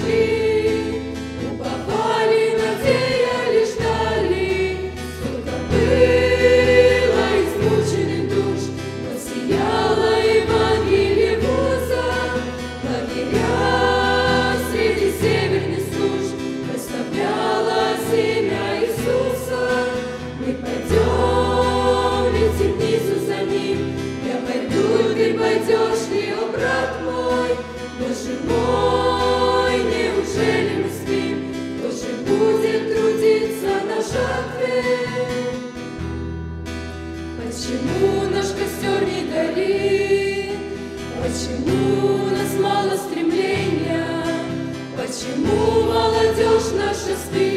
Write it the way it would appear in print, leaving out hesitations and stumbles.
шли, уповали, надеялись, ждали. Сколько было измученных душ, но сияло Евангелие вуза. Лагеря среди северных служб прославляла семя Иисуса. Мы пойдем, летим внизу за ним. Я пойду, ты пойдешь ли, о брат мой? Боже мой, неужели мы спим? Кто же будет трудиться на жатве? Почему наш костер не горит? Почему у нас мало стремления? Почему молодежь наша спит?